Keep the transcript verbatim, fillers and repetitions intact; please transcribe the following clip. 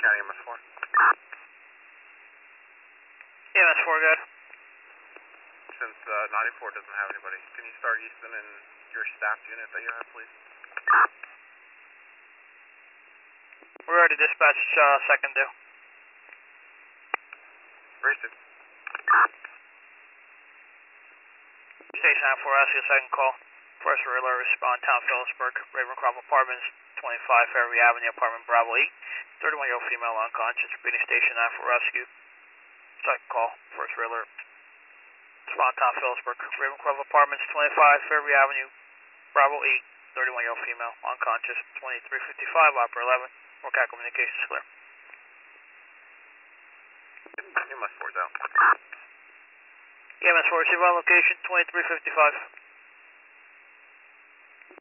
County M S four. E M S four, good. Since uh, ninety-four doesn't have anybody, can you start Easton and your staff unit that you have, please? We're already dispatched uh, second due. Raised it. Station nine four, ask you a second call. First alert, respond, Town Phillipsburg, Ravencroft Apartments, twenty-five Fairview Avenue, apartment Bravo eight. thirty-one-year-old female unconscious, repeating station nine for rescue. Second call, first alert. Respond, Town Phillipsburg, Ravencroft Apartments, twenty-five Fairview Avenue, Bravo eight. thirty-one-year-old female unconscious, twenty-three fifty-five, Opera eleven. Workout communications clear. M S four's out. E M S four, receive on location, twenty-three fifty-five.